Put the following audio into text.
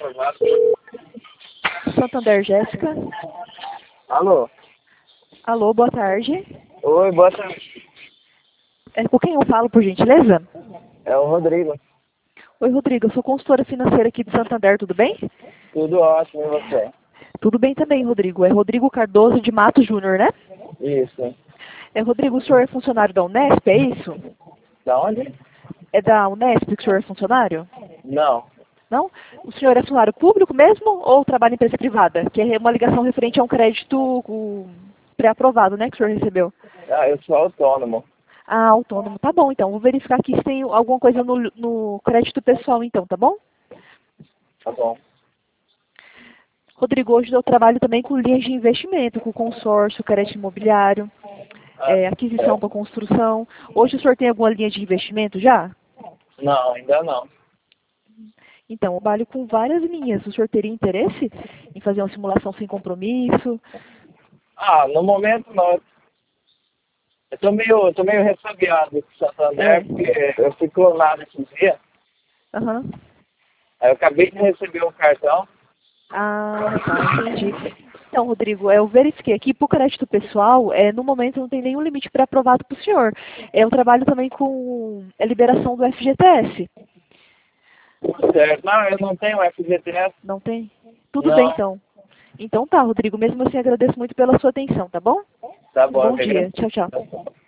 aprovado. Santander, Jéssica. Alô? Alô, boa tarde. Oi, boa tarde. Com quem eu falo, por gentileza? É o Rodrigo. Oi, Rodrigo, eu sou consultora financeira aqui de Santander, tudo bem? Tudo ótimo, e você? Tudo bem também, Rodrigo. É Rodrigo Cardoso de Matos Júnior, né? Isso. Rodrigo, o senhor é funcionário da Unesp, é isso? Da onde? É da Unesp que o senhor é funcionário? Não. Não? O senhor é funcionário público mesmo ou trabalha em empresa privada? Que é uma ligação referente a um crédito pré-aprovado, né, que o senhor recebeu. Ah, eu sou autônomo. Ah, autônomo. Tá bom, então. Vou verificar aqui se tem alguma coisa no crédito pessoal, então, tá bom? Tá bom. Rodrigo, hoje eu trabalho também com linhas de investimento, com consórcio, crédito imobiliário, aquisição para construção. Hoje o senhor tem alguma linha de investimento já? Não, ainda não. Então, eu trabalho com várias linhas. O senhor teria interesse em fazer uma simulação sem compromisso? Ah, no momento não. Eu tô meio ressabiado com o É. Santander, porque eu fui clonado esse dia. Aham. Aí eu acabei de receber o cartão. Ah, tá, entendi. Então, Rodrigo, eu verifiquei aqui, para o crédito pessoal, no momento não tem nenhum limite pré-aprovado para o senhor. Eu trabalho também com a liberação do FGTS. Certo. Não, eu não tenho FGTS. Não tem? Tudo bem, Não. então. Então tá, Rodrigo, mesmo assim agradeço muito pela sua atenção, tá bom? Tá Um bom, eu bom que dia. agradeço. Tchau, tchau.